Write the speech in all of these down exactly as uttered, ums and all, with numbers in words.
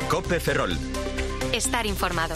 COPE Ferrol. Estar informado.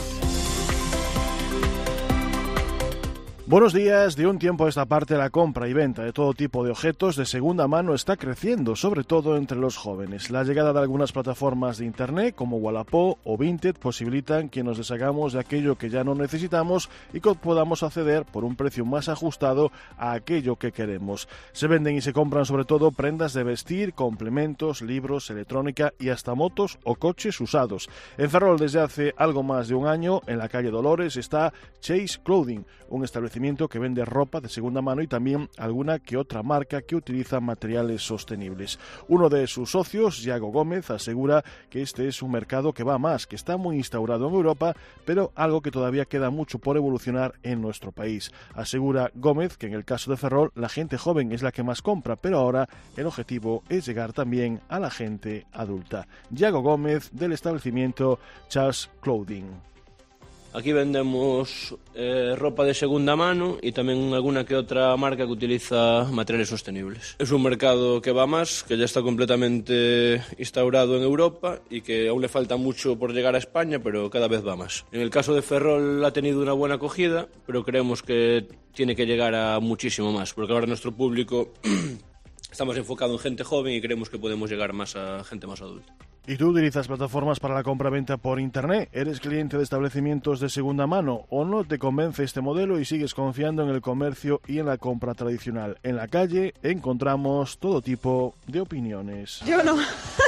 Buenos días. De un tiempo a esta parte, la compra y venta de todo tipo de objetos de segunda mano está creciendo, sobre todo entre los jóvenes. La llegada de algunas plataformas de internet como Wallapop o Vinted posibilitan que nos deshagamos de aquello que ya no necesitamos y que podamos acceder por un precio más ajustado a aquello que queremos. Se venden y se compran sobre todo prendas de vestir, complementos, libros, electrónica y hasta motos o coches usados. En Ferrol, desde hace algo más de un año, en la calle Dolores, está Chase Clothing, un establecimiento que vende ropa de segunda mano y también alguna que otra marca que utiliza materiales sostenibles. Uno de sus socios, Iago Gómez, asegura que este es un mercado que va más, que está muy instaurado en Europa, pero algo que todavía queda mucho por evolucionar en nuestro país. Asegura Gómez que en el caso de Ferrol la gente joven es la que más compra, pero ahora el objetivo es llegar también a la gente adulta. Iago Gómez, del establecimiento Chase Clothing. Aquí vendemos eh, ropa de segunda mano y también alguna que otra marca que utiliza materiales sostenibles. Es un mercado que va más, que ya está completamente instaurado en Europa y que aún le falta mucho por llegar a España, pero cada vez va más. En el caso de Ferrol ha tenido una buena acogida, pero creemos que tiene que llegar a muchísimo más, porque ahora nuestro público estamos enfocados en gente joven y creemos que podemos llegar más a gente más adulta. ¿Y tú utilizas plataformas para la compra-venta por internet? ¿Eres cliente de establecimientos de segunda mano o no te convence este modelo y sigues confiando en el comercio y en la compra tradicional? En la calle encontramos todo tipo de opiniones. Yo no.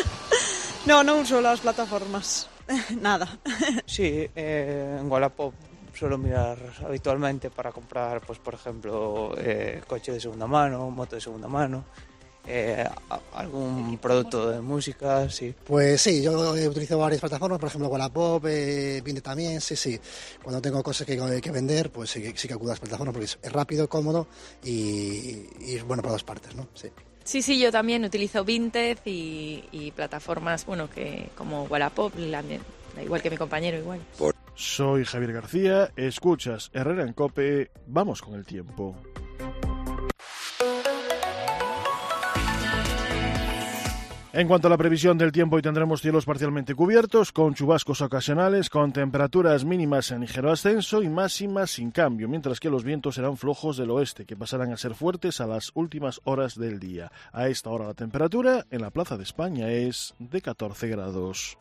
no, no uso las plataformas. Nada. Sí, eh, en Wallapop suelo mirar habitualmente para comprar, pues por ejemplo, eh, coche de segunda mano, moto de segunda mano. Eh, algún producto de música, sí. Pues sí, yo he utilizado varias plataformas, por ejemplo Wallapop, eh, Vinted también, sí, sí. Cuando tengo cosas que, que vender, pues sí, sí que acudo a las plataformas porque es, es rápido, cómodo y, y es bueno para dos partes, ¿no? Sí. Sí, sí, yo también utilizo Vinted y, y plataformas, bueno, que como Wallapop, la, igual que mi compañero, igual. Soy Javier García, escuchas Herrera en COPE, vamos con el tiempo. En cuanto a la previsión del tiempo, hoy tendremos cielos parcialmente cubiertos, con chubascos ocasionales, con temperaturas mínimas en ligero ascenso y máximas sin cambio, mientras que los vientos serán flojos del oeste, que pasarán a ser fuertes a las últimas horas del día. A esta hora la temperatura en la Plaza de España es de catorce grados.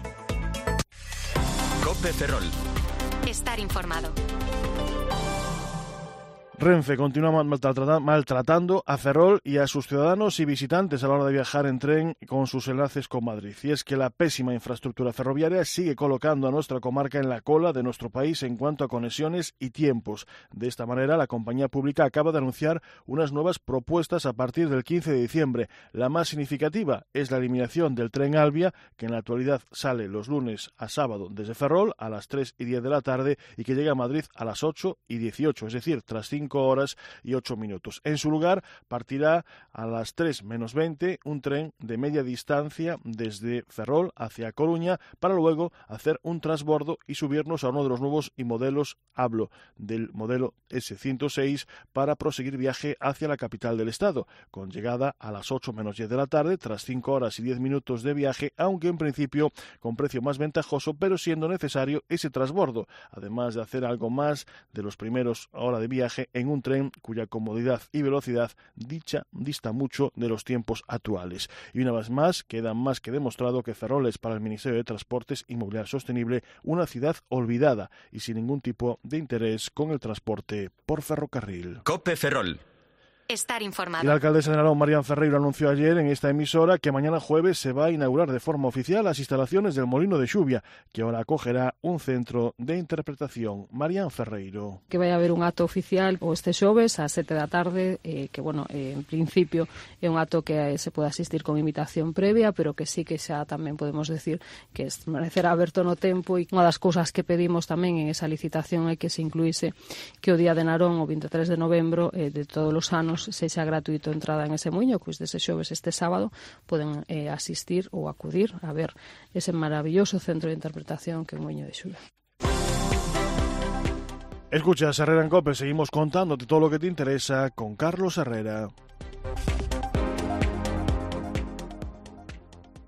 COPE Ferrol. Estar informado. Renfe continúa maltratando a Ferrol y a sus ciudadanos y visitantes a la hora de viajar en tren con sus enlaces con Madrid. Y es que la pésima infraestructura ferroviaria sigue colocando a nuestra comarca en la cola de nuestro país en cuanto a conexiones y tiempos. De esta manera, la compañía pública acaba de anunciar unas nuevas propuestas a partir del quince de diciembre. La más significativa es la eliminación del tren Albia, que en la actualidad sale los lunes a sábado desde Ferrol a las tres y diez de la tarde y que llega a Madrid a las ocho y dieciocho, es decir, tras cinco horas y ocho minutos. En su lugar, partirá a las tres menos veinte un tren de media distancia desde Ferrol hacia Coruña para luego hacer un transbordo y subirnos a uno de los nuevos y modelos, hablo del modelo ese ciento seis, para proseguir viaje hacia la capital del estado, con llegada a las ocho menos diez de la tarde, tras cinco horas y diez minutos de viaje, aunque en principio con precio más ventajoso, pero siendo necesario ese transbordo, además de hacer algo más de los primeros horas de viaje en un tren cuya comodidad y velocidad dicha dista mucho de los tiempos actuales. Y una vez más, queda más que demostrado que Ferrol es para el Ministerio de Transportes y Movilidad Sostenible una ciudad olvidada y sin ningún tipo de interés con el transporte por ferrocarril. COPE Ferrol. Estar informado. Y la alcaldesa de Narón, Marián Ferreiro, anunció ayer en esta emisora que mañana jueves se va a inaugurar de forma oficial las instalaciones del Molino de Xuvia, que ahora acogerá un centro de interpretación. Marián Ferreiro. Que vai haber un acto oficial o este xoves ás sete da tarde, eh, que, bueno, eh, en principio é un acto que eh, se pode asistir con invitación previa, pero que sí que xa tamén podemos decir que permanecerá aberto no tempo, e unha das cousas que pedimos tamén en esa licitación é que se incluíse que o Día de Narón, o veintitrés de novembro eh, de todos os anos, sexa gratuito a entrada en ese muiño, pois dese xoves este sábado poden eh, asistir ou acudir a ver ese maravilloso centro de interpretación que é o Muiño de Xuvia. Escuchas Herrera en COPE, seguimos contándote todo lo que te interesa con Carlos Herrera.